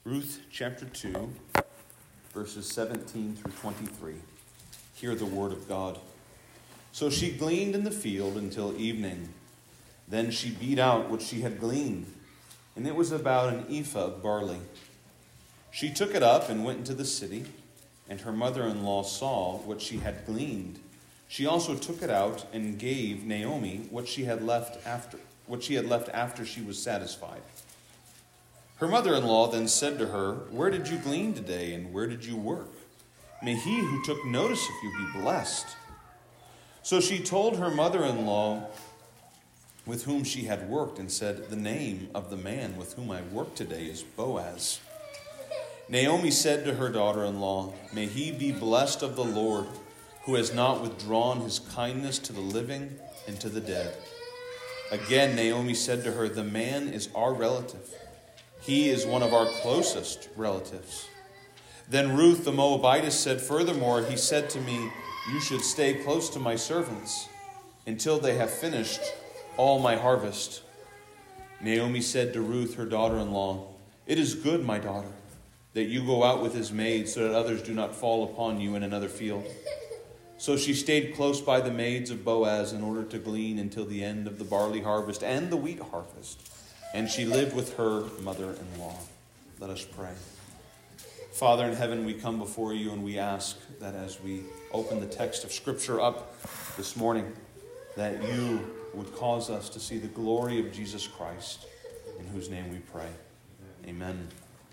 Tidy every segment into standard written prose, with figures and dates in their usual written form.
Ruth chapter 2, verses 17 through 23. Hear the word of God. So she gleaned in the field until evening. Then she beat out what she had gleaned, and it was about an ephah of barley. She took it up and went into the city, and her mother-in-law saw what she had gleaned. She also took it out and gave Naomi what she had left after she was satisfied. Her mother-in-law then said to her, "Where did you glean today, and where did you work? May he who took notice of you be blessed." So she told her mother-in-law with whom she had worked, and said, "The name of the man with whom I work today is Boaz." Naomi said to her daughter-in-law, "May he be blessed of the Lord, who has not withdrawn his kindness to the living and to the dead." Again Naomi said to her, "The man is our relative. He is one of our closest relatives." Then Ruth the Moabitess said, "Furthermore, he said to me, 'You should stay close to my servants until they have finished all my harvest.'" Naomi said to Ruth, her daughter-in-law, "It is good, my daughter, that you go out with his maids, so that others do not fall upon you in another field." So she stayed close by the maids of Boaz in order to glean until the end of the barley harvest and the wheat harvest. And she lived with her mother-in-law. Let us pray. Father in heaven, we come before you and we ask that as we open the text of Scripture up this morning, that you would cause us to see the glory of Jesus Christ, in whose name we pray. Amen.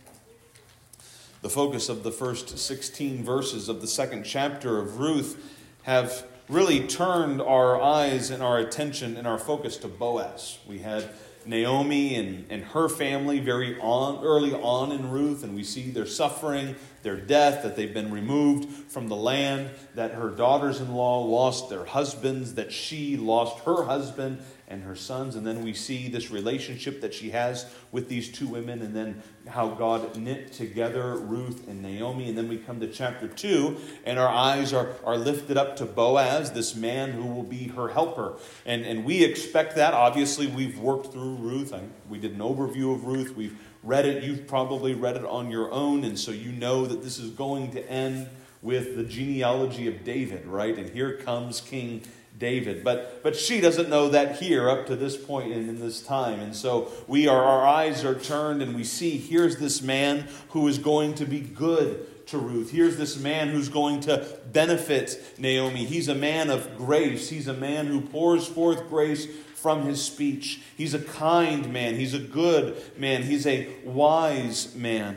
The focus of the first 16 verses of the second chapter of Ruth have really turned our eyes and our attention and our focus to Boaz. We had Naomi and her family early on in Ruth, and we see their suffering, their death, that they've been removed from the land, that her daughters-in-law lost their husbands, that she lost her husband and her sons. And then we see this relationship that she has with these two women, and then how God knit together Ruth and Naomi. And then we come to chapter 2, and our eyes are lifted up to Boaz, this man who will be her helper. And we expect that. Obviously, we've worked through Ruth. We did an overview of Ruth. We've read it. You've probably read it on your own, and so you know that this is going to end with the genealogy of David, right? And here comes King David. But she doesn't know that here up to this point in this time. And so our eyes are turned, and we see here's this man who is going to be good to Ruth. Here's this man who's going to benefit Naomi. He's a man of grace. He's a man who pours forth grace from his speech. He's a kind man. He's a good man. He's a wise man.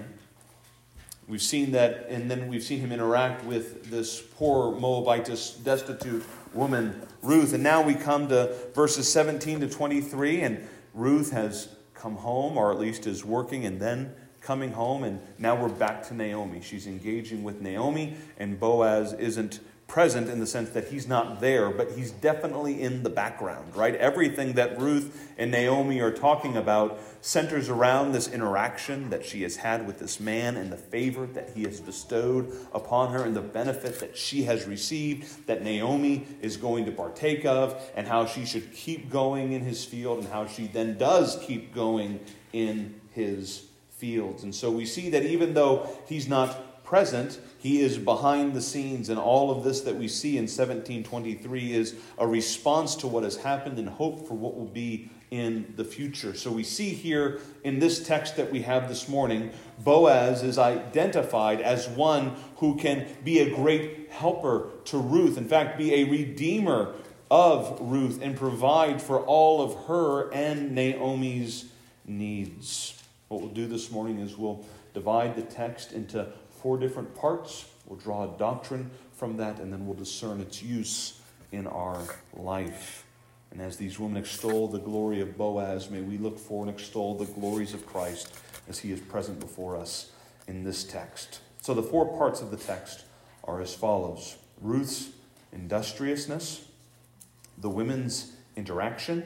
We've seen that, and then we've seen him interact with this poor Moabitess, destitute woman, Ruth. And now we come to verses 17 to 23, and Ruth has come home, or at least is working and then coming home, and now we're back to Naomi. She's engaging with Naomi, and Boaz isn't present in the sense that he's not there, but he's definitely in the background, right? Everything that Ruth and Naomi are talking about centers around this interaction that she has had with this man, and the favor that he has bestowed upon her, and the benefit that she has received that Naomi is going to partake of, and how she should keep going in his field, and how she then does keep going in his fields. And so we see that even though he's not present, he is behind the scenes, and all of this that we see in 17:23 is a response to what has happened and hope for what will be in the future. So we see here in this text that we have this morning, Boaz is identified as one who can be a great helper to Ruth. In fact, be a redeemer of Ruth and provide for all of her and Naomi's needs. What we'll do this morning is we'll divide the text into 4 different parts. We'll draw a doctrine from that, and then we'll discern its use in our life. And as these women extol the glory of Boaz, may we look for and extol the glories of Christ as he is present before us in this text. So the 4 parts of the text are as follows: Ruth's industriousness, the women's interaction,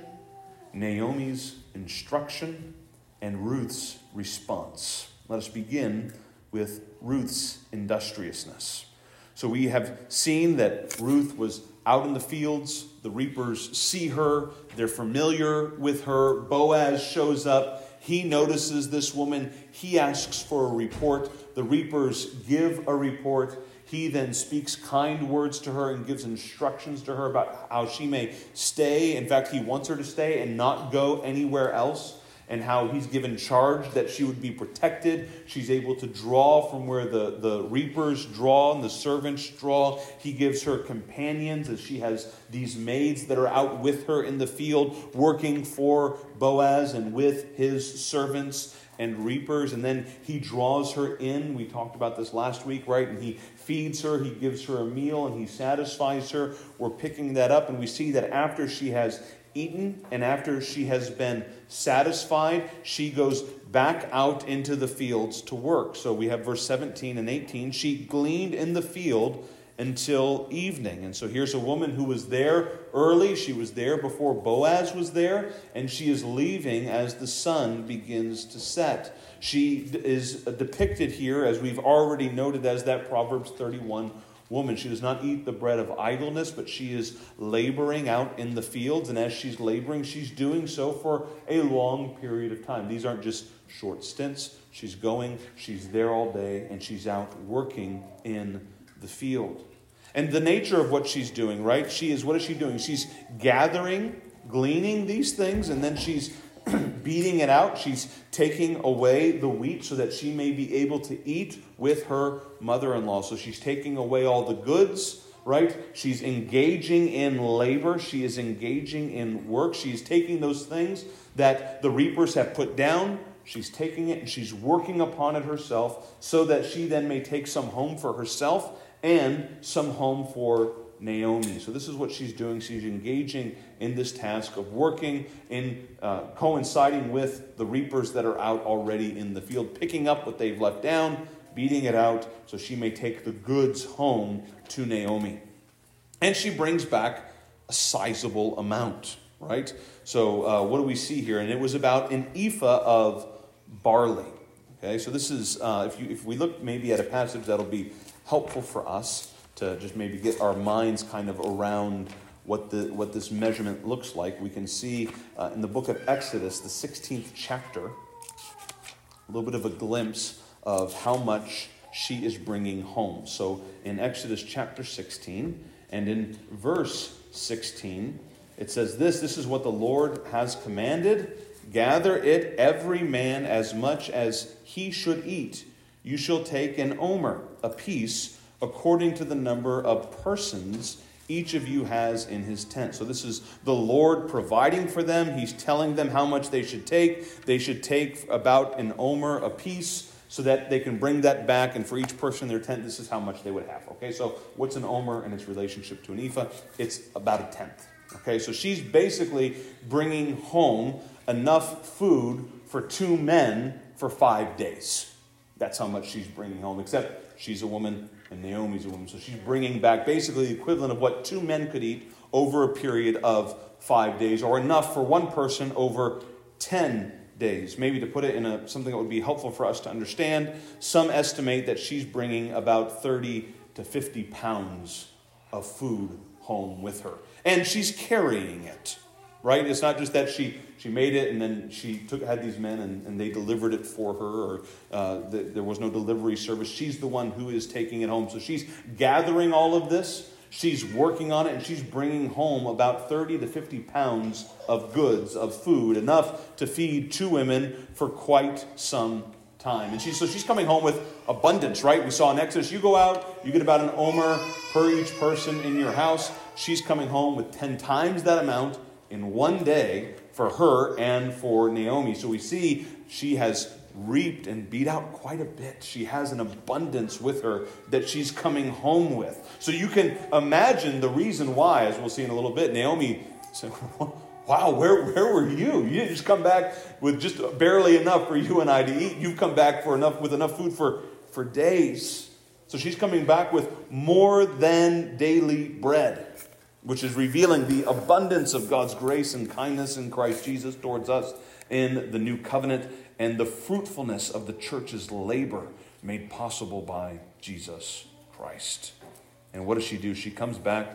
Naomi's instruction, and Ruth's response. Let us begin with Ruth's industriousness. So we have seen that Ruth was out in the fields. The reapers see her. They're familiar with her. Boaz shows up. He notices this woman. He asks for a report. The reapers give a report. He then speaks kind words to her and gives instructions to her about how she may stay. In fact, he wants her to stay and not go anywhere else, and how he's given charge that she would be protected. She's able to draw from where the reapers draw and the servants draw. He gives her companions, as she has these maids that are out with her in the field, working for Boaz and with his servants and reapers. And then he draws her in. We talked about this last week, right? And he feeds her, he gives her a meal, and he satisfies her. We're picking that up, and we see that after she has eaten and after she has been satisfied, she goes back out into the fields to work. So we have verse 17 and 18. She gleaned in the field until evening. And so here's a woman who was there early. She was there before Boaz was there, and she is leaving as the sun begins to set. She is depicted here, as we've already noted, as that Proverbs 31 woman. She does not eat the bread of idleness, but she is laboring out in the fields. And as she's laboring, she's doing so for a long period of time. These aren't just short stints. She's going, she's there all day, and she's out working in the field. And the nature of what she's doing, right? What is she doing? She's gathering, gleaning these things, and then she's beating it out. She's taking away the wheat so that she may be able to eat with her mother-in-law. So she's taking away all the goods, right? She's engaging in labor. She is engaging in work. She's taking those things that the reapers have put down. She's taking it and she's working upon it herself so that she then may take some home for herself and some home for Naomi. So this is what she's doing. She's engaging in this task of working in coinciding with the reapers that are out already in the field, picking up what they've left down, beating it out, so she may take the goods home to Naomi. And she brings back a sizable amount, right? So what do we see here? And it was about an ephah of barley. Okay, so this is, if we look maybe at a passage that'll be helpful for us to just maybe get our minds kind of around what this measurement looks like. We can see in the book of Exodus, the 16th chapter, a little bit of a glimpse of how much she is bringing home. So in Exodus chapter 16 and in verse 16, it says this is what the Lord has commanded. Gather it every man as much as he should eat. You shall take an omer, a piece, according to the number of persons each of you has in his tent. So this is the Lord providing for them. He's telling them how much they should take. They should take about an omer, a piece, so that they can bring that back. And for each person in their tent, this is how much they would have. Okay, so what's an omer and its relationship to an ephah? It's about a tenth. Okay, so she's basically bringing home enough food for 2 men for 5 days. That's how much she's bringing home, except she's a woman and Naomi's a woman. So she's bringing back basically the equivalent of what 2 men could eat over a period of 5 days, or enough for one person over 10 days. Maybe to put it in something that would be helpful for us to understand, some estimate that she's bringing about 30 to 50 pounds of food home with her. And she's carrying it, right? It's not just that she made it and then she had these men and they delivered it for her, or there was no delivery service. She's the one who is taking it home. So she's gathering all of this. She's working on it, and she's bringing home about 30 to 50 pounds of goods, of food, enough to feed 2 women for quite some time. And she's coming home with abundance, right? We saw in Exodus, you go out, you get about an omer per each person in your house. She's coming home with 10 times that amount in one day for her and for Naomi. So we see she has reaped and beat out quite a bit. She has an abundance with her that she's coming home with. So you can imagine the reason why, as we'll see in a little bit. Naomi said, wow, where were you? You didn't just come back with just barely enough for you and I to eat. You've come back with enough food for days. So she's coming back with more than daily bread, which is revealing the abundance of God's grace and kindness in Christ Jesus towards us in the new covenant, and the fruitfulness of the church's labor made possible by Jesus Christ. And what does she do? She comes back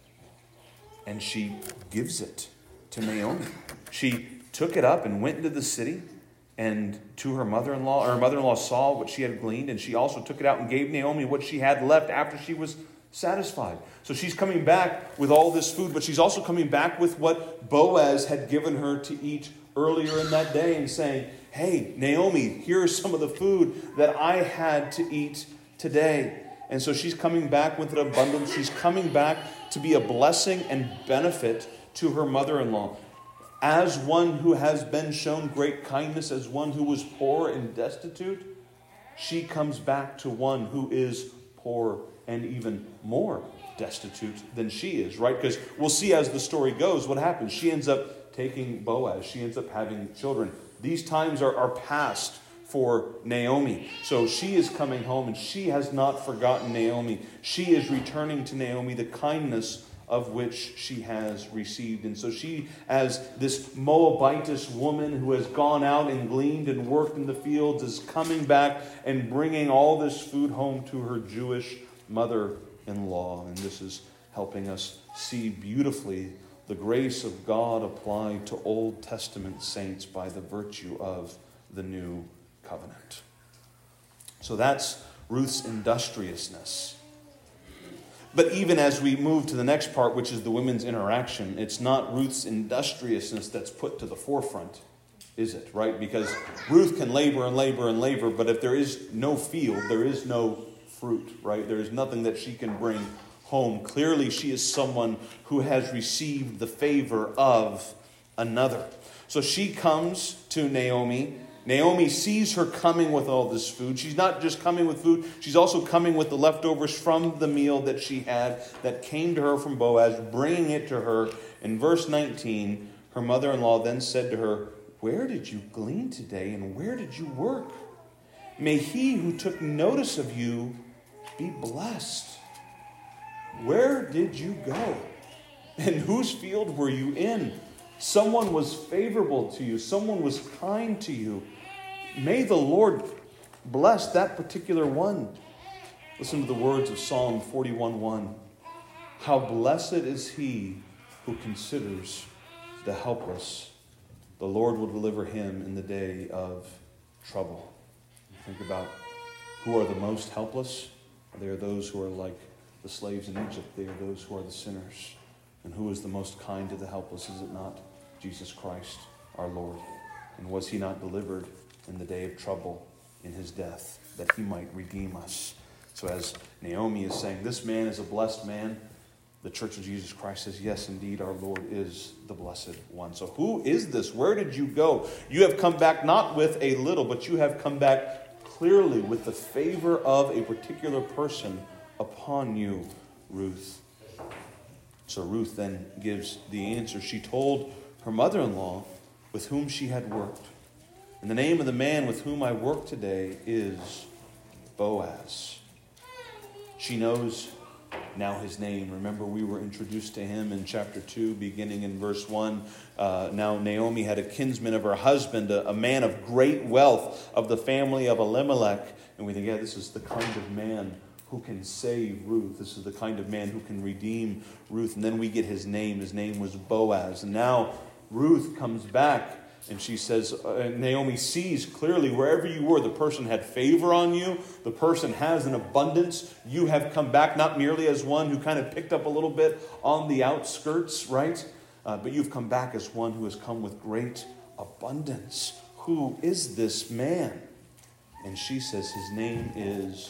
and she gives it to Naomi. She took it up and went into the city, and to her mother-in-law. Her mother-in-law saw what she had gleaned, and she also took it out and gave Naomi what she had left after she was satisfied. So she's coming back with all this food, but she's also coming back with what Boaz had given her to eat earlier in that day and saying, hey, Naomi, here's some of the food that I had to eat today. And so she's coming back with an abundance. She's coming back to be a blessing and benefit to her mother-in-law. As one who has been shown great kindness, as one who was poor and destitute, she comes back to one who is poor and even more destitute than she is, right? Because we'll see as the story goes what happens. She ends up taking Boaz. She ends up having children. These times are past for Naomi. So she is coming home, and she has not forgotten Naomi. She is returning to Naomi the kindness of which she has received. And so she, as this Moabitess woman who has gone out and gleaned and worked in the fields, is coming back and bringing all this food home to her Jewish mother-in-law. And this is helping us see beautifully the grace of God applied to Old Testament saints by the virtue of the New Covenant. So that's Ruth's industriousness. But even as we move to the next part, which is the women's interaction, it's not Ruth's industriousness that's put to the forefront, is it? Right? Because Ruth can labor and labor and labor, but if there is no field, there is no fruit, right? There is nothing that she can bring home. Clearly, she is someone who has received the favor of another. So she comes to Naomi. Naomi sees her coming with all this food. She's not just coming with food. She's also coming with the leftovers from the meal that she had that came to her from Boaz, bringing it to her. In verse 19, her mother-in-law then said to her, "Where did you glean today, and where did you work? May he who took notice of you be blessed. Where did you go? And whose field were you in? Someone was favorable to you. Someone was kind to you. May the Lord bless that particular one." Listen to the words of Psalm 41:1. "How blessed is he who considers the helpless. The Lord will deliver him in the day of trouble." Think about who are the most helpless. They are those who are like the slaves in Egypt. They are those who are the sinners. And who is the most kind to the helpless? Is it not Jesus Christ, our Lord? And was he not delivered in the day of trouble in his death, that he might redeem us? So as Naomi is saying, this man is a blessed man, the Church of Jesus Christ says, yes, indeed, our Lord is the blessed one. So who is this? Where did you go? You have come back not with a little, but you have come back clearly with the favor of a particular person upon you, Ruth. So Ruth then gives the answer. She told her mother-in-law with whom she had worked, "And the name of the man with whom I work today is Boaz." She knows now his name. Remember, we were introduced to him in chapter 2, beginning in verse 1. Now Naomi had a kinsman of her husband, a man of great wealth of the family of Elimelech. And we think, yeah, this is the kind of man who can save Ruth. This is the kind of man who can redeem Ruth. And then we get his name. His name was Boaz. And now Ruth comes back and she says, Naomi sees clearly wherever you were, the person had favor on you. The person has an abundance. You have come back not merely as one who kind of picked up a little bit on the outskirts, right? But you've come back as one who has come with great abundance. Who is this man? And she says his name is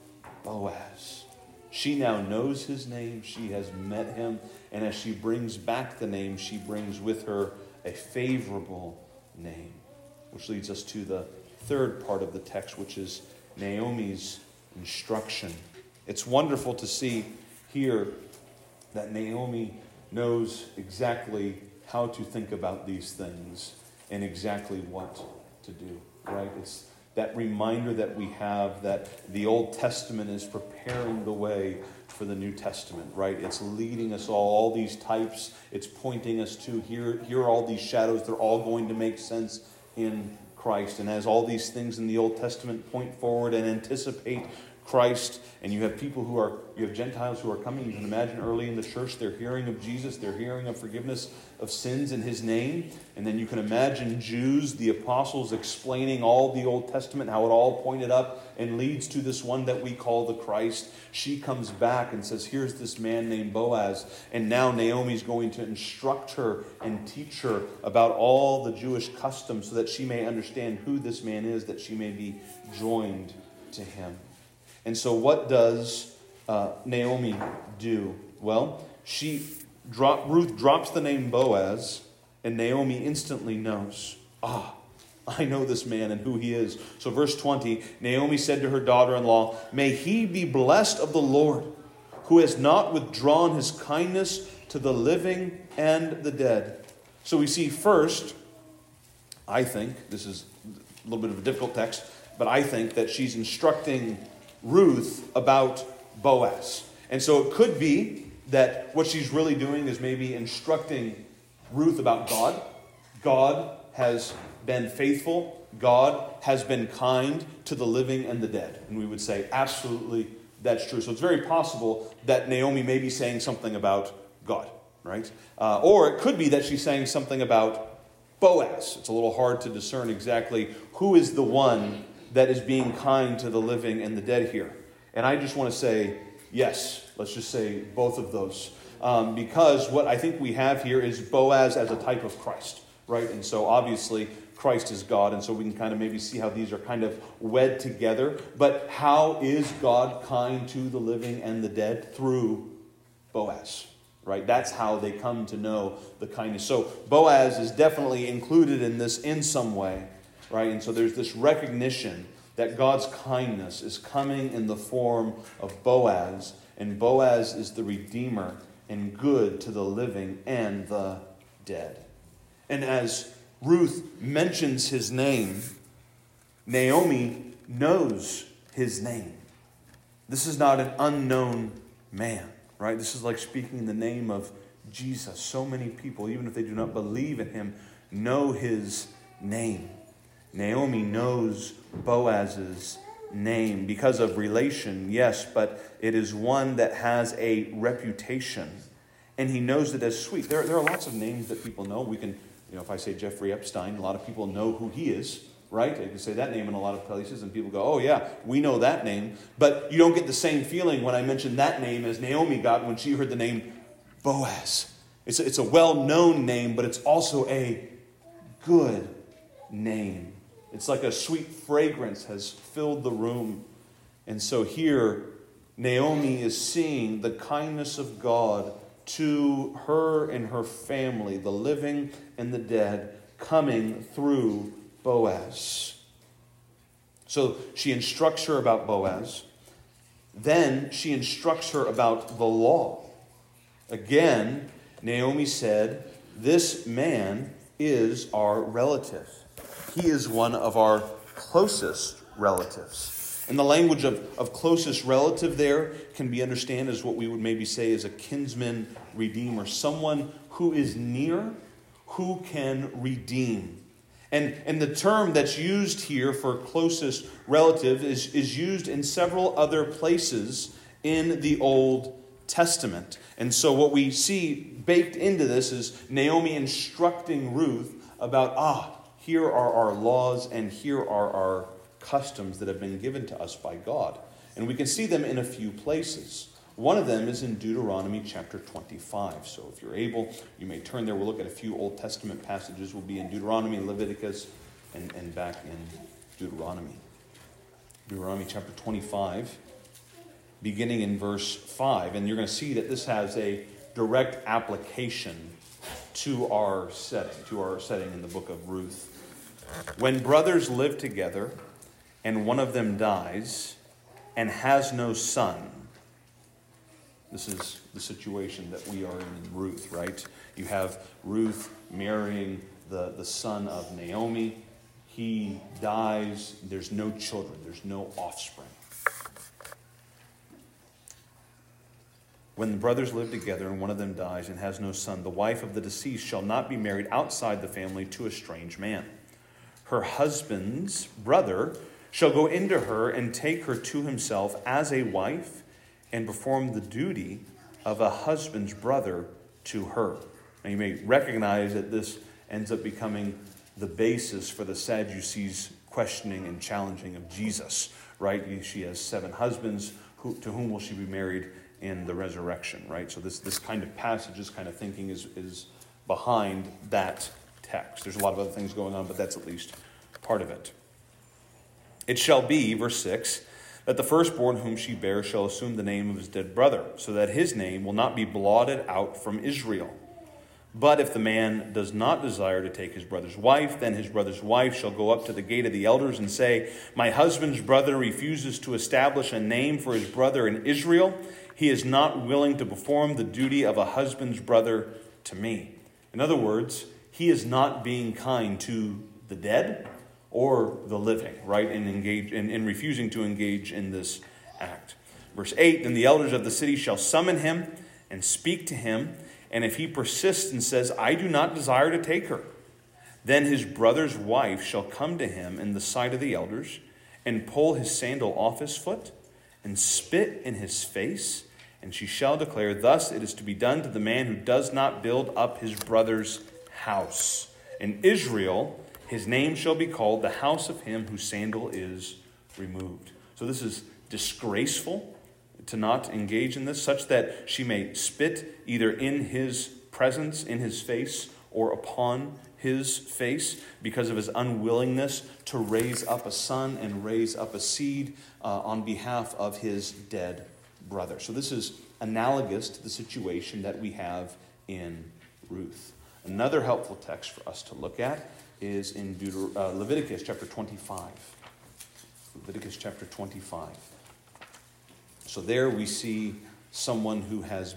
Boaz. She now knows his name. She has met him. And as she brings back the name, she brings with her a favorable name. Which leads us to the third part of the text, which is Naomi's instruction. It's wonderful to see here that Naomi knows exactly how to think about these things and exactly what to do, right? It's that reminder that we have that the Old Testament is preparing the way for the New Testament, right? It's leading us all these types. It's pointing us to here are all these shadows. They're all going to make sense in Christ. And as all these things in the Old Testament point forward and anticipate Christ, and you have you have Gentiles who are coming. You can imagine early in the church, they're hearing of Jesus, they're hearing of forgiveness of sins in his name. And then you can imagine Jews, the apostles, explaining all the Old Testament, how it all pointed up and leads to this one that we call the Christ. She comes back and says, here's this man named Boaz. And now Naomi's going to instruct her and teach her about all the Jewish customs so that she may understand who this man is, that she may be joined to him. And so what does Naomi do? Well, Ruth drops the name Boaz, and Naomi instantly knows, I know this man and who he is. So verse 20, Naomi said to her daughter-in-law, may he be blessed of the Lord, who has not withdrawn his kindness to the living and the dead. So we see first, I think, this is a little bit of a difficult text, but I think that she's instructing Ruth about Boaz. And so it could be that what she's really doing is maybe instructing Ruth about God. God has been faithful. God has been kind to the living and the dead. And we would say, absolutely, that's true. So it's very possible that Naomi may be saying something about God, right? Or it could be that she's saying something about Boaz. It's a little hard to discern exactly who is the one that is being kind to the living and the dead here. And I just want to say, yes, let's just say both of those. Because what I think we have here is Boaz as a type of Christ, right? And so obviously Christ is God, and so we can kind of maybe see how these are kind of wed together. But how is God kind to the living and the dead? Through Boaz, right? That's how they come to know the kindness. So Boaz is definitely included in this in some way, right? And so there's this recognition that God's kindness is coming in the form of Boaz, and Boaz is the Redeemer and good to the living and the dead. And as Ruth mentions his name, Naomi knows his name. This is not an unknown man, right? This is like speaking the name of Jesus. So many people, even if they do not believe in him, know his name. Naomi knows Boaz's name because of relation, yes, but it is one that has a reputation, and he knows it as sweet. There are lots of names that people know. We can, if I say Jeffrey Epstein, a lot of people know who he is, right? You can say that name in a lot of places, and people go, oh yeah, we know that name. But you don't get the same feeling when I mention that name as Naomi got when she heard the name Boaz. It's a well-known name, but it's also a good name. It's like a sweet fragrance has filled the room. And so here, Naomi is seeing the kindness of God to her and her family, the living and the dead, coming through Boaz. So she instructs her about Boaz. Then she instructs her about the law. Again, Naomi said, this man is our relative. He is one of our closest relatives. And the language of closest relative there can be understood as what we would maybe say is a kinsman redeemer. Someone who is near, who can redeem. And the term that's used here for closest relative is used in several other places in the Old Testament. And so what we see baked into this is Naomi instructing Ruth about, here are our laws and here are our customs that have been given to us by God. And we can see them in a few places. One of them is in Deuteronomy chapter 25. So if you're able, you may turn there. We'll look at a few Old Testament passages. We'll be in Deuteronomy, Leviticus, and back in Deuteronomy. Deuteronomy chapter 25, beginning in verse 5. And you're going to see that this has a direct application to our setting in the book of Ruth. When brothers live together and one of them dies and has no son, this is the situation that we are in Ruth, right? You have Ruth marrying the son of Naomi. He dies. There's no children. There's no offspring. When the brothers live together and one of them dies and has no son, the wife of the deceased shall not be married outside the family to a strange man. Her husband's brother shall go into her and take her to himself as a wife and perform the duty of a husband's brother to her. Now you may recognize that this ends up becoming the basis for the Sadducees' questioning and challenging of Jesus, right? She has 7 husbands. To whom will she be married in the resurrection, right? So this kind of passage, this kind of thinking is behind that text. There's a lot of other things going on, but that's at least part of it. It shall be, verse 6, that the firstborn whom she bears shall assume the name of his dead brother, so that his name will not be blotted out from Israel. But if the man does not desire to take his brother's wife, then his brother's wife shall go up to the gate of the elders and say, my husband's brother refuses to establish a name for his brother in Israel. He is not willing to perform the duty of a husband's brother to me. In other words, he is not being kind to the dead or the living, right, in refusing to engage in this act. Verse 8, then the elders of the city shall summon him and speak to him, and if he persists and says, I do not desire to take her, then his brother's wife shall come to him in the sight of the elders and pull his sandal off his foot and spit in his face, and she shall declare, thus it is to be done to the man who does not build up his brother's house. In Israel, his name shall be called the house of him whose sandal is removed. So this is disgraceful to not engage in this, such that she may spit either in his presence, in his face, or upon his face because of his unwillingness to raise up a son and raise up a seed on behalf of his dead brother. So this is analogous to the situation that we have in Ruth. Another helpful text for us to look at is in Leviticus chapter 25. Leviticus chapter 25. So there we see someone who has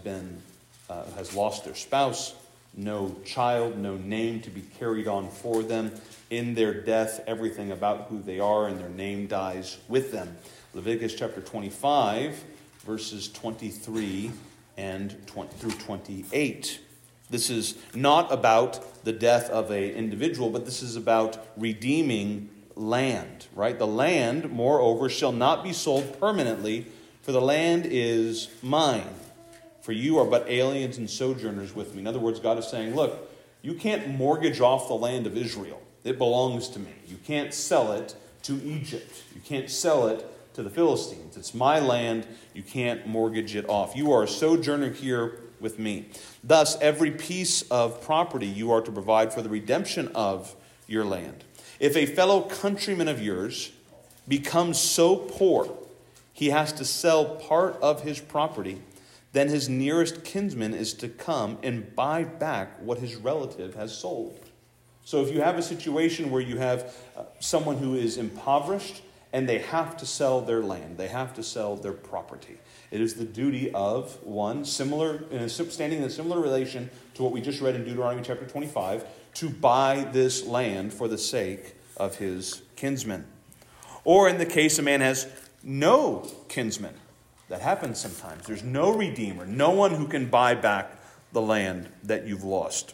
lost their spouse, no child, no name to be carried on for them. In their death, everything about who they are and their name dies with them. Leviticus chapter 25, verses 23 through 28. This is not about the death of an individual, but this is about redeeming land, right? The land, moreover, shall not be sold permanently, for the land is mine. For you are but aliens and sojourners with me. In other words, God is saying, look, you can't mortgage off the land of Israel. It belongs to me. You can't sell it to Egypt. You can't sell it to the Philistines. It's my land. You can't mortgage it off. You are a sojourner here with me. Thus, every piece of property you are to provide for the redemption of your land. If a fellow countryman of yours becomes so poor, he has to sell part of his property, then his nearest kinsman is to come and buy back what his relative has sold. So if you have a situation where you have someone who is impoverished and they have to sell their land, they have to sell their property, it is the duty of one standing in a similar relation to what we just read in Deuteronomy chapter 25, to buy this land for the sake of his kinsman. Or in the case a man has no kinsman. That happens sometimes. There's no redeemer, no one who can buy back the land that you've lost.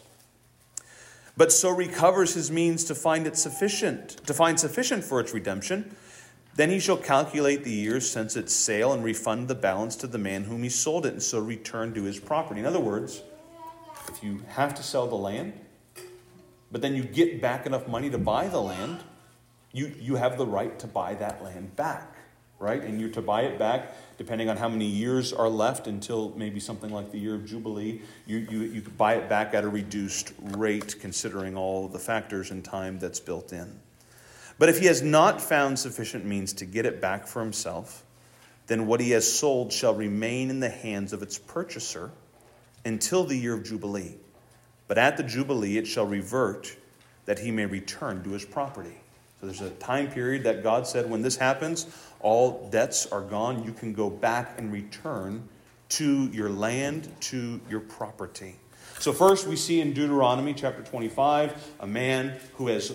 But so recovers his means to find sufficient for its redemption. Then he shall calculate the years since its sale and refund the balance to the man whom he sold it, and so return to his property. In other words, if you have to sell the land, but then you get back enough money to buy the land, you have the right to buy that land back, right? And you're to buy it back depending on how many years are left until maybe something like the year of Jubilee. You could buy it back at a reduced rate considering all the factors and time that's built in. But if he has not found sufficient means to get it back for himself, then what he has sold shall remain in the hands of its purchaser until the year of Jubilee. But at the Jubilee it shall revert, that he may return to his property. So there's a time period that God said, when this happens, all debts are gone. You can go back and return to your land, to your property. So first we see in Deuteronomy chapter 25, a man who has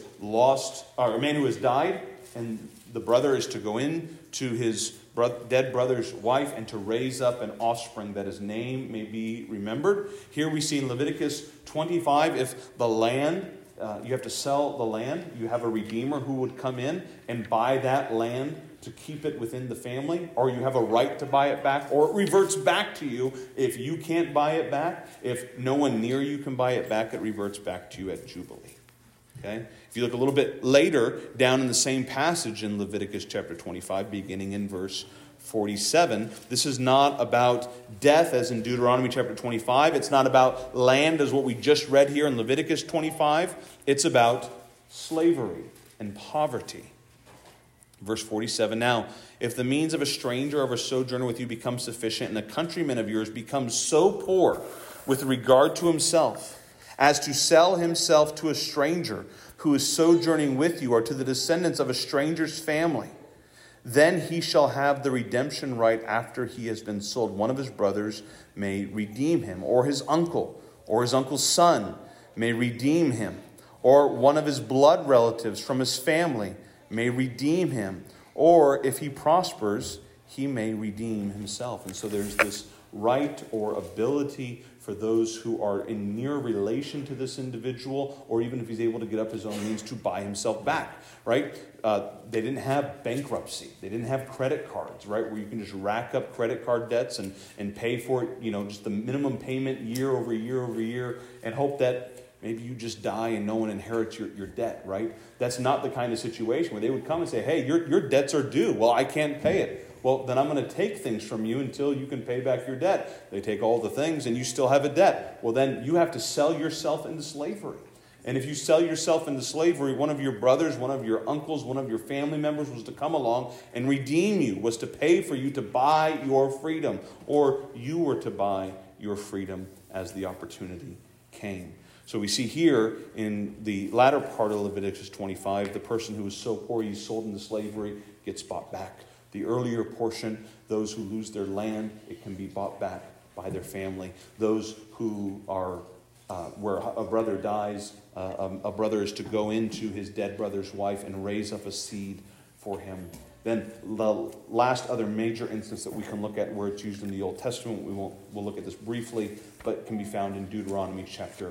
died, and the brother is to go in to his dead brother's wife and to raise up an offspring that his name may be remembered. Here we see in Leviticus 25, if the land you have to sell the land. You have a redeemer who would come in and buy that land to keep it within the family, or you have a right to buy it back, or it reverts back to you if you can't buy it back. If no one near you can buy it back, it reverts back to you at Jubilee. Okay? If you look a little bit later down in the same passage in Leviticus chapter 25, beginning in verse 47, this is not about death as in Deuteronomy chapter 25. It's not about land as what we just read here in Leviticus 25. It's about slavery and poverty. Verse 47, now, if the means of a stranger or of a sojourner with you becomes sufficient, and a countryman of yours becomes so poor with regard to himself as to sell himself to a stranger who is sojourning with you, or to the descendants of a stranger's family, then he shall have the redemption right after he has been sold. One of his brothers may redeem him, or his uncle's son may redeem him, or one of his blood relatives from his family may redeem him, or if he prospers, he may redeem himself. And so there's this right or ability for those who are in near relation to this individual, or even if he's able to get up his own means, to buy himself back, right? They didn't have bankruptcy. They didn't have credit cards, right, where you can just rack up credit card debts and pay for it, just the minimum payment year over year over year, and hope that maybe you just die and no one inherits your debt, right? That's not the kind of situation where they would come and say, hey, your debts are due. Well, I can't pay it. Well, then I'm going to take things from you until you can pay back your debt. They take all the things and you still have a debt. Well, then you have to sell yourself into slavery. And if you sell yourself into slavery, one of your brothers, one of your uncles, one of your family members was to come along and redeem you, was to pay for you to buy your freedom, or you were to buy your freedom as the opportunity came. So we see here in the latter part of Leviticus 25, the person who is so poor he's sold into slavery gets bought back. The earlier portion, those who lose their land, it can be bought back by their family. Those who are, where a brother dies, a brother is to go into his dead brother's wife and raise up a seed for him. Then the last other major instance that we can look at where it's used in the Old Testament, we'll look at this briefly, but can be found in Deuteronomy chapter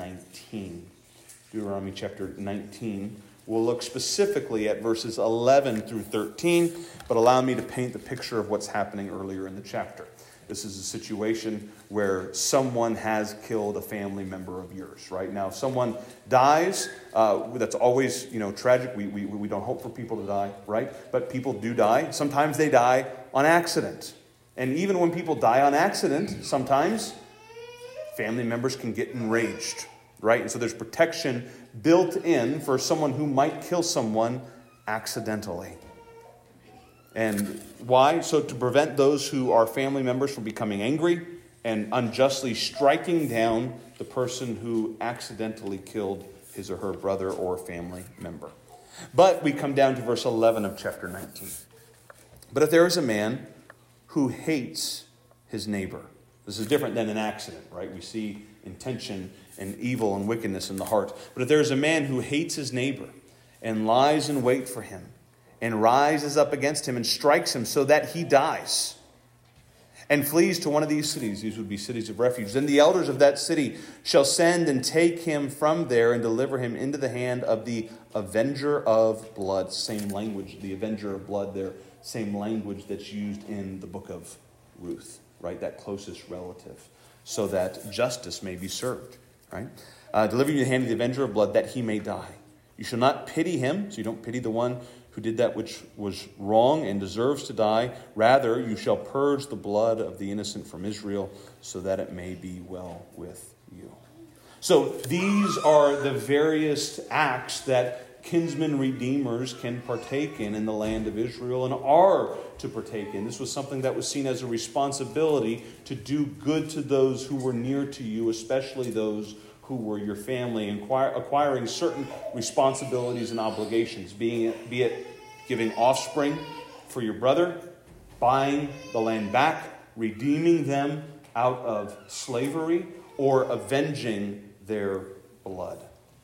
19. Deuteronomy chapter 19. We'll look specifically at verses 11 through 13, but allow me to paint the picture of what's happening earlier in the chapter. This is a situation where someone has killed a family member of yours, right? Now, if someone dies, that's always, tragic. We don't hope for people to die, right? But people do die. Sometimes they die on accident. And even when people die on accident, sometimes family members can get enraged, right? And so there's protection built in for someone who might kill someone accidentally. And why? So to prevent those who are family members from becoming angry and unjustly striking down the person who accidentally killed his or her brother or family member. But we come down to verse 11 of chapter 19. But if there is a man who hates his neighbor, this is different than an accident, right? We see intention and evil and wickedness in the heart. But if there is a man who hates his neighbor and lies in wait for him and rises up against him and strikes him so that he dies and flees to one of these cities, these would be cities of refuge, then the elders of that city shall send and take him from there and deliver him into the hand of the avenger of blood. Same language, the avenger of blood there, same language that's used in the book of Ruth, right? That closest relative, so that justice may be served, right? Delivering you the hand of the avenger of blood that he may die. You shall not pity him, so you don't pity the one who did that which was wrong and deserves to die. Rather, you shall purge the blood of the innocent from Israel, so that it may be well with you. So these are the various acts that kinsmen redeemers can partake in the land of Israel and are to partake in. This was something that was seen as a responsibility to do good to those who were near to you, especially those who were your family, acquiring certain responsibilities and obligations, be it giving offspring for your brother, buying the land back, redeeming them out of slavery, or avenging their blood.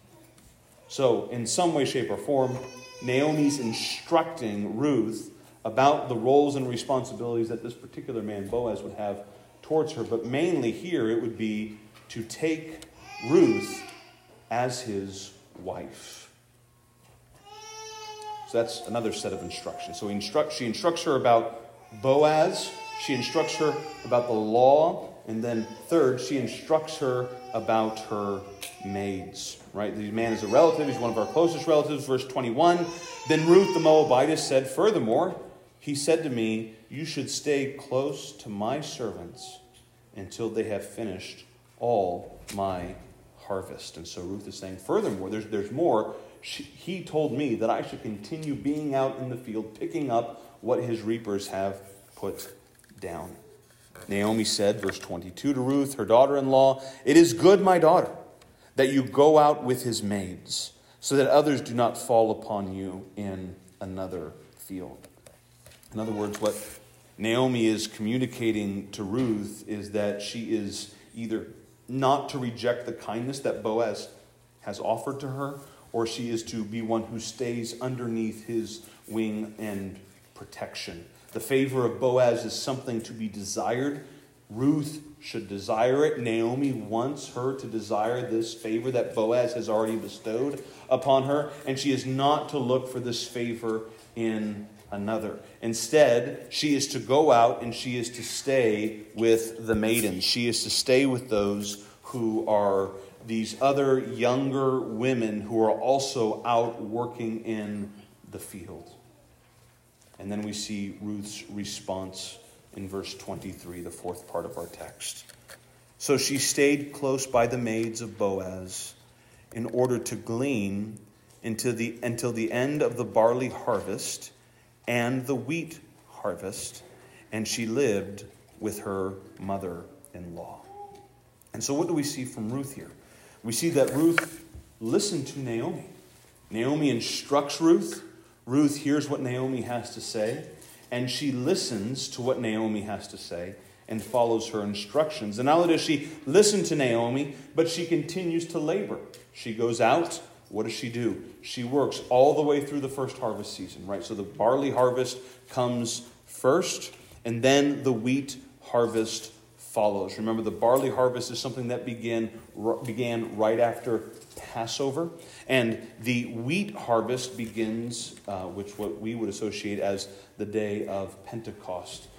So, in some way, shape, or form, Naomi's instructing Ruth about the roles and responsibilities that this particular man, Boaz, would have towards her. But mainly here, it would be to take Ruth as his wife. So that's another set of instructions. So she instructs her about Boaz. She instructs her about the law. And then third, she instructs her about her maids. Right? The man is a relative. He's one of our closest relatives. Verse 21. Then Ruth the Moabitess said, furthermore, he said to me, you should stay close to my servants until they have finished all my harvest. And so Ruth is saying, furthermore, there's more. He told me that I should continue being out in the field, picking up what his reapers have put down. Naomi said, verse 22 to Ruth, her daughter-in-law, it is good, my daughter, that you go out with his maids, so that others do not fall upon you in another field. In other words, what Naomi is communicating to Ruth is that she is either not to reject the kindness that Boaz has offered to her, or she is to be one who stays underneath his wing and protection. The favor of Boaz is something to be desired. Ruth should desire it. Naomi wants her to desire this favor that Boaz has already bestowed upon her, and she is not to look for this favor in another. Instead, she is to go out and she is to stay with the maidens. She is to stay with those who are these other younger women who are also out working in the field. And then we see Ruth's response in verse 23, the fourth part of our text. So she stayed close by the maids of Boaz in order to glean until the end of the barley harvest and the wheat harvest, and she lived with her mother-in-law. And so what do we see from Ruth here? We see that Ruth listened to Naomi. Naomi instructs Ruth. Ruth hears what Naomi has to say, and she listens to what Naomi has to say and follows her instructions. And not only does she listen to Naomi, but she continues to labor. She goes out. What does she do? She works all the way through the first harvest season, right? So the barley harvest comes first, and then the wheat harvest follows. Remember, the barley harvest is something that began right after Passover, and the wheat harvest begins, what we would associate as the day of Pentecost,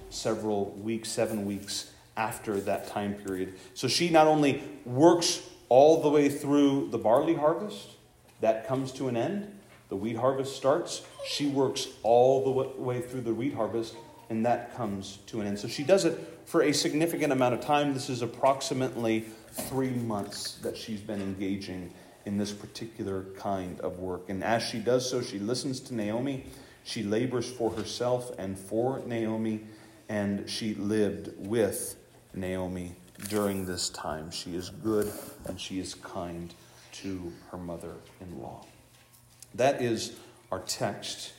7 weeks after that time period. So she not only works all the way through the barley harvest, that comes to an end. The wheat harvest starts. She works all the way through the wheat harvest, and that comes to an end. So she does it for a significant amount of time. This is approximately 3 months that she's been engaging in this particular kind of work. And as she does so, she listens to Naomi. She labors for herself and for Naomi, and she lived with Naomi during this time. She is good and she is kind to her mother-in-law. That is our text.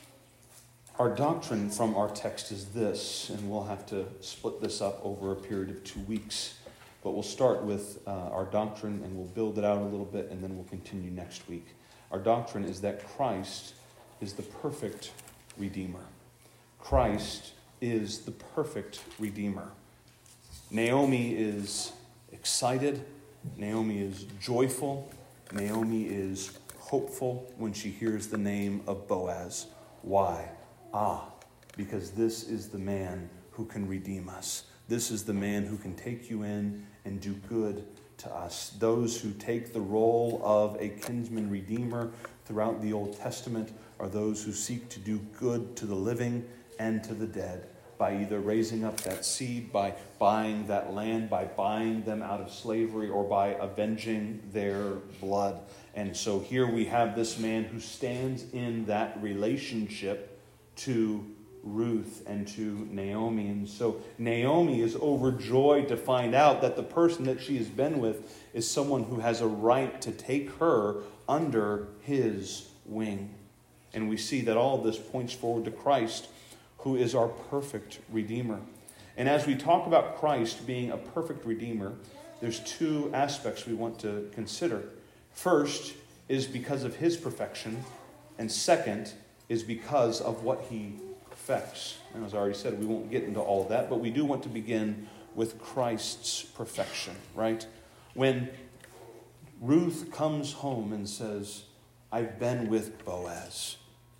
Our doctrine from our text is this, and we'll have to split this up over a period of 2 weeks. But we'll start with our doctrine, and we'll build it out a little bit, and then we'll continue next week. Our doctrine is that Christ is the perfect Redeemer. Christ is the perfect Redeemer. Naomi is excited. Naomi is joyful. Naomi is hopeful when she hears the name of Boaz. Why? Because this is the man who can redeem us. This is the man who can take you in and do good to us. Those who take the role of a kinsman redeemer throughout the Old Testament are those who seek to do good to the living and to the dead by either raising up that seed, by buying that land, by buying them out of slavery, or by avenging their blood. And so here we have this man who stands in that relationship to Ruth and to Naomi. And so Naomi is overjoyed to find out that the person that she has been with is someone who has a right to take her under his wing. And we see that all of this points forward to Christ, who is our perfect Redeemer. And as we talk about Christ being a perfect Redeemer, there's 2 aspects we want to consider. First is because of his perfection, and second is because of what he perfects. And as I already said, we won't get into all of that, but we do want to begin with Christ's perfection, right? When Ruth comes home and says, I've been with Boaz.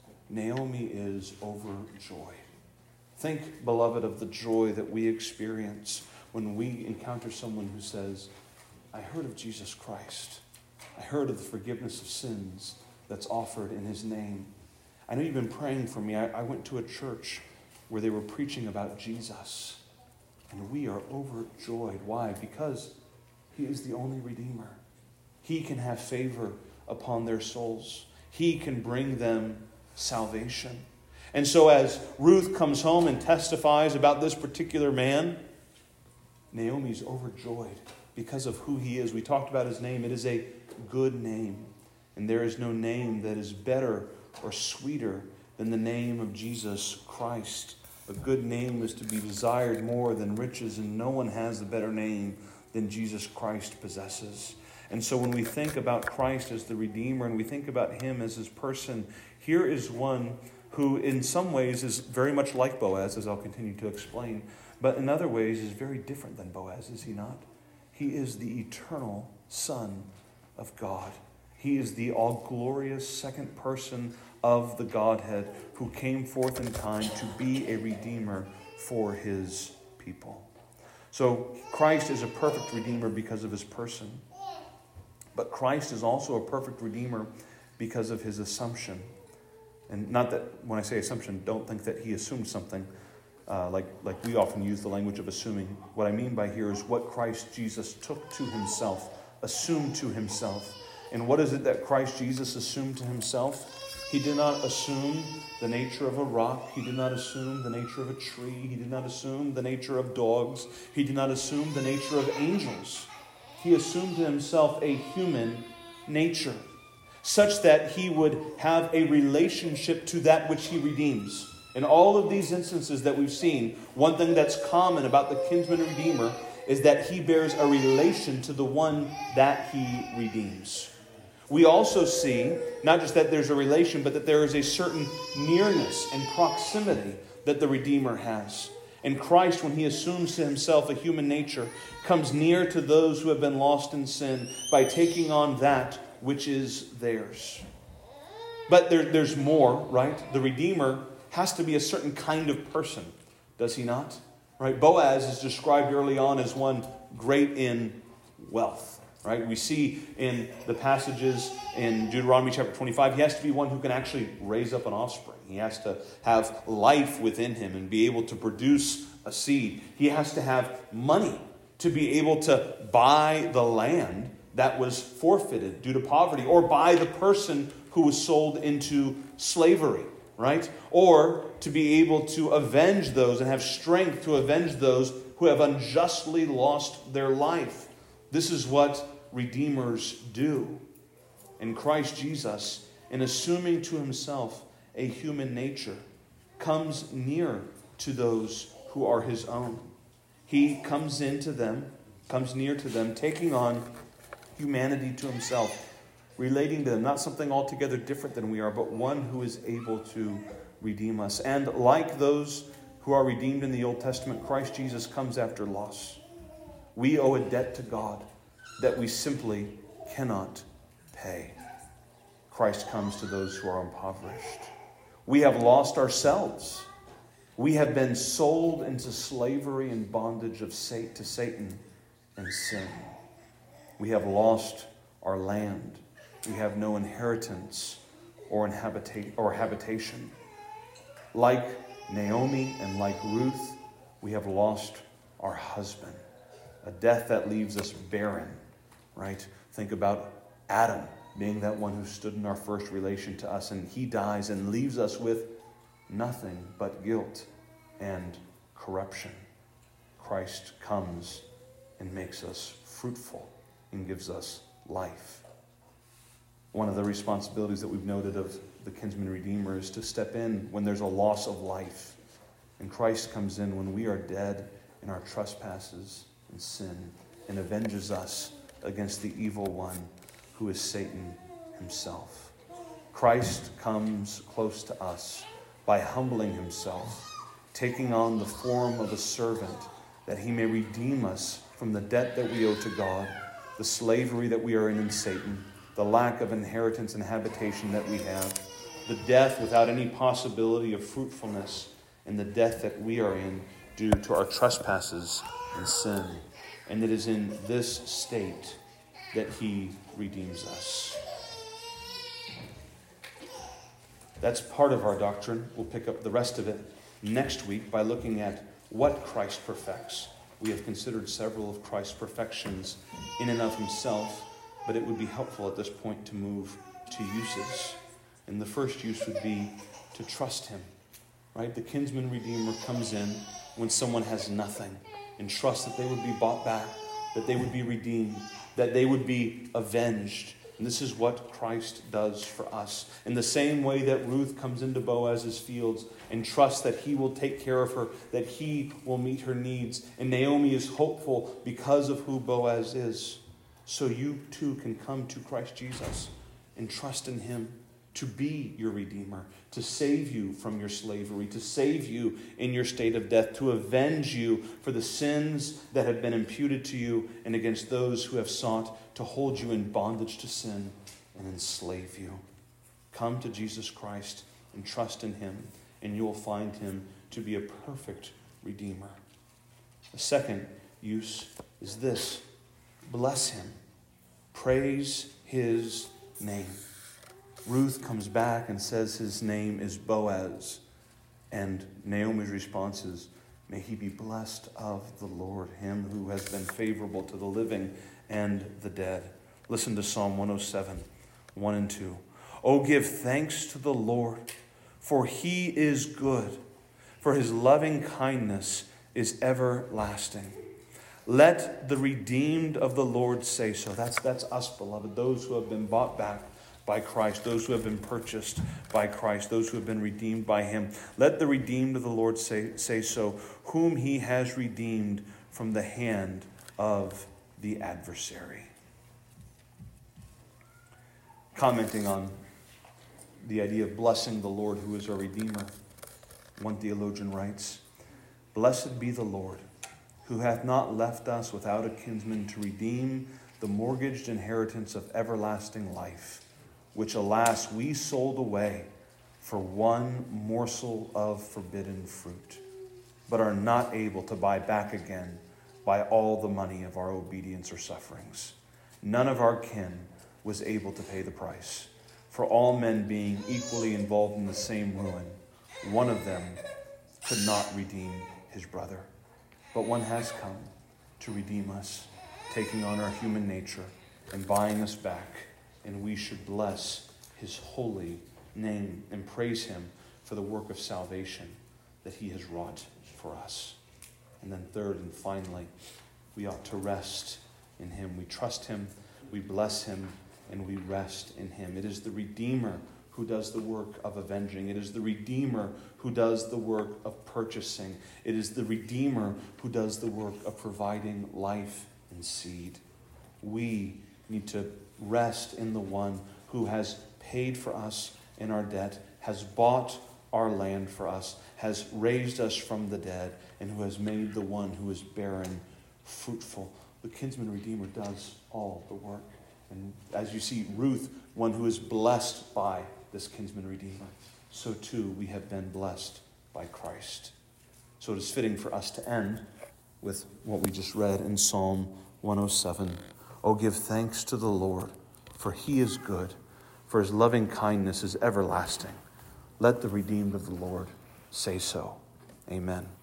Naomi is overjoyed. Think, beloved, of the joy that we experience when we encounter someone who says, I heard of Jesus Christ. I heard of the forgiveness of sins that's offered in his name. I know you've been praying for me. I went to a church where they were preaching about Jesus. And we are overjoyed. Why? Because he is the only Redeemer. He can have favor upon their souls. He can bring them salvation. And so as Ruth comes home and testifies about this particular man, Naomi's overjoyed because of who he is. We talked about his name. It is a good name. And there is no name that is better or sweeter than the name of Jesus Christ. A good name is to be desired more than riches, and no one has a better name than Jesus Christ possesses. And so when we think about Christ as the Redeemer and we think about him as his person, here is one who in some ways is very much like Boaz, as I'll continue to explain, but in other ways is very different than Boaz, is he not? He is the eternal Son of God. He is the all-glorious second person of the Godhead who came forth in time to be a Redeemer for his people. So Christ is a perfect Redeemer because of his person. But Christ is also a perfect Redeemer because of his assumption. And not that when I say assumption, don't think that he assumed something like we often use the language of assuming. What I mean by here is what Christ Jesus took to himself, assumed to himself. And what is it that Christ Jesus assumed to himself? He did not assume the nature of a rock. He did not assume the nature of a tree. He did not assume the nature of dogs. He did not assume the nature of angels. He assumed to himself a human nature, such that he would have a relationship to that which he redeems. In all of these instances that we've seen, one thing that's common about the kinsman redeemer is that he bears a relation to the one that he redeems. We also see, not just that there's a relation, but that there is a certain nearness and proximity that the Redeemer has. And Christ, when he assumes to himself a human nature, comes near to those who have been lost in sin by taking on that which is theirs. But there's more, right? The Redeemer has to be a certain kind of person, does he not? Right? Boaz is described early on as one great in wealth. Right? We see in the passages in Deuteronomy chapter 25, he has to be one who can actually raise up an offspring. He has to have life within him and be able to produce a seed. He has to have money to be able to buy the land that was forfeited due to poverty, or buy the person who was sold into slavery, right? Or to be able to avenge those and have strength to avenge those who have unjustly lost their life. This is what redeemers do. And Christ Jesus, in assuming to himself a human nature, comes near to those who are his own. He comes near to them, taking on humanity to himself, relating to them, not something altogether different than we are, but one who is able to redeem us. And like those who are redeemed in the Old Testament, Christ Jesus comes after loss. We owe a debt to God that we simply cannot pay. Christ comes to those who are impoverished. We have lost ourselves. We have been sold into slavery and bondage to Satan and sin. We have lost our land. We have no inheritance or habitation. Like Naomi and like Ruth, we have lost our husband. A death that leaves us barren, right? Think about Adam being that one who stood in our first relation to us, and he dies and leaves us with nothing but guilt and corruption. Christ comes and makes us fruitful and gives us life. One of the responsibilities that we've noted of the kinsman redeemer is to step in when there's a loss of life. And Christ comes in when we are dead in our trespasses and sin, and avenges us against the evil one who is Satan himself. Christ comes close to us by humbling himself, taking on the form of a servant, that he may redeem us from the debt that we owe to God, the slavery that we are in Satan, the lack of inheritance and habitation that we have, the death without any possibility of fruitfulness, and the death that we are in due to our trespasses and sin. And it is in this state that he redeems us. That's part of our doctrine. We'll pick up the rest of it next week by looking at what Christ perfects. We have considered several of Christ's perfections in and of himself, but it would be helpful at this point to move to uses. And the first use would be to trust him. Right? The kinsman redeemer comes in when someone has nothing and trusts that they would be bought back, that they would be redeemed, that they would be avenged. And this is what Christ does for us. In the same way that Ruth comes into Boaz's fields and trusts that he will take care of her, that he will meet her needs. And Naomi is hopeful because of who Boaz is. So you too can come to Christ Jesus and trust in him to be your Redeemer, to save you from your slavery, to save you in your state of death, to avenge you for the sins that have been imputed to you and against those who have sought to hold you in bondage to sin and enslave you. Come to Jesus Christ and trust in him, and you will find him to be a perfect Redeemer. The second use is this: bless him. Praise his name. Ruth comes back and says his name is Boaz. And Naomi's response is, may he be blessed of the Lord, him who has been favorable to the living and the dead. Listen to Psalm 107, 1 and 2. Oh, give thanks to the Lord, for he is good, for his loving kindness is everlasting. Let the redeemed of the Lord say so. That's us, beloved, those who have been bought back by Christ, those who have been purchased by Christ, those who have been redeemed by him. Let the redeemed of the Lord say so, whom he has redeemed from the hand of the adversary. Commenting on the idea of blessing the Lord who is our Redeemer, one theologian writes, blessed be the Lord, who hath not left us without a kinsman to redeem the mortgaged inheritance of everlasting life, which, alas, we sold away for one morsel of forbidden fruit, but are not able to buy back again by all the money of our obedience or sufferings. None of our kin was able to pay the price, for all men being equally involved in the same ruin, one of them could not redeem his brother. But one has come to redeem us, taking on our human nature and buying us back. And we should bless his holy name and praise him for the work of salvation that he has wrought for us. And then third and finally, we ought to rest in him. We trust him, we bless him, and we rest in him. It is the Redeemer who does the work of avenging. It is the Redeemer who does the work of purchasing. It is the Redeemer who does the work of providing life and seed. We need to rest in the one who has paid for us in our debt, has bought our land for us, has raised us from the dead, and who has made the one who is barren fruitful. The kinsman redeemer does all the work. And as you see, Ruth, one who is blessed by this kinsman redeemer, so too we have been blessed by Christ. So it is fitting for us to end with what we just read in Psalm 107. Oh, give thanks to the Lord, for he is good, for his loving kindness is everlasting. Let the redeemed of the Lord say so. Amen.